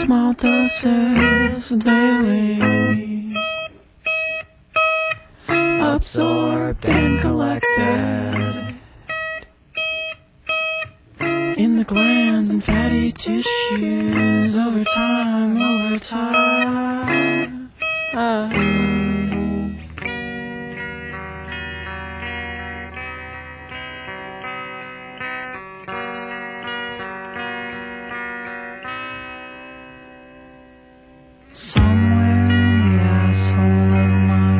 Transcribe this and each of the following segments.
small doses daily, absorbed and collected in the glands and fatty tissues over time, over time. Somewhere in the asshole of my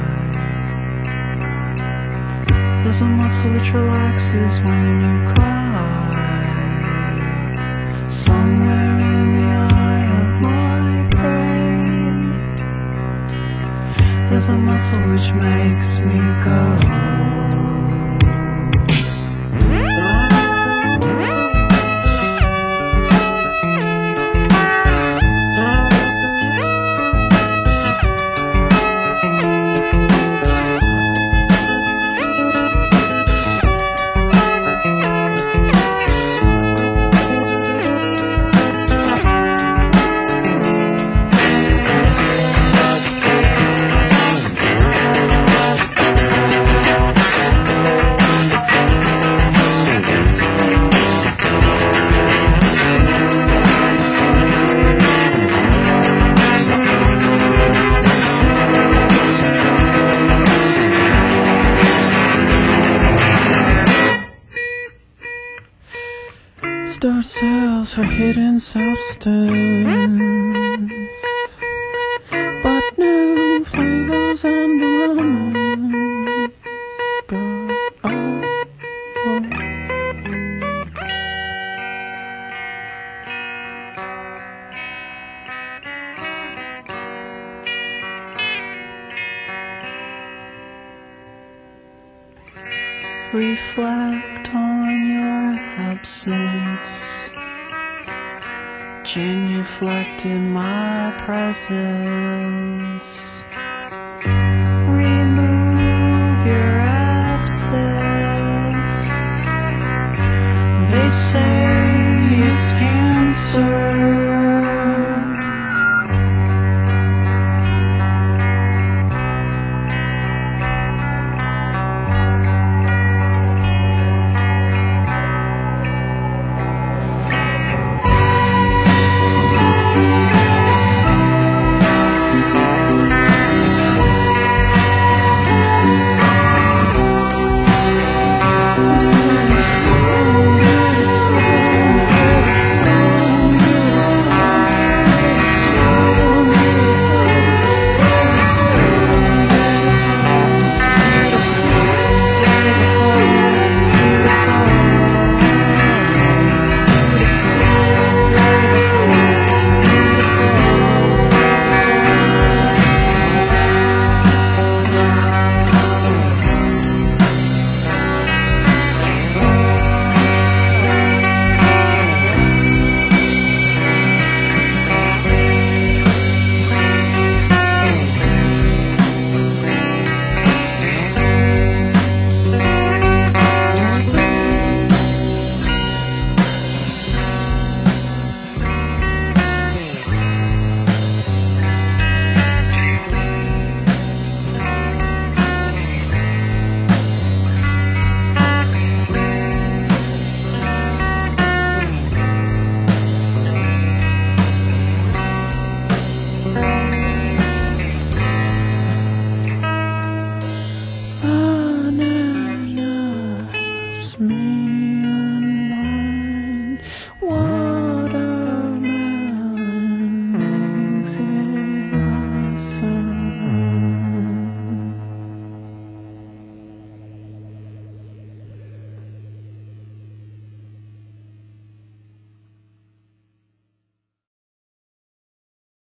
eye, there's a muscle which relaxes when you cry. Somewhere in the eye of my brain, there's a muscle which makes me go. Store cells for hidden substance, but new flavors and aromas go. Reflect on your absence, genuflect in my presence.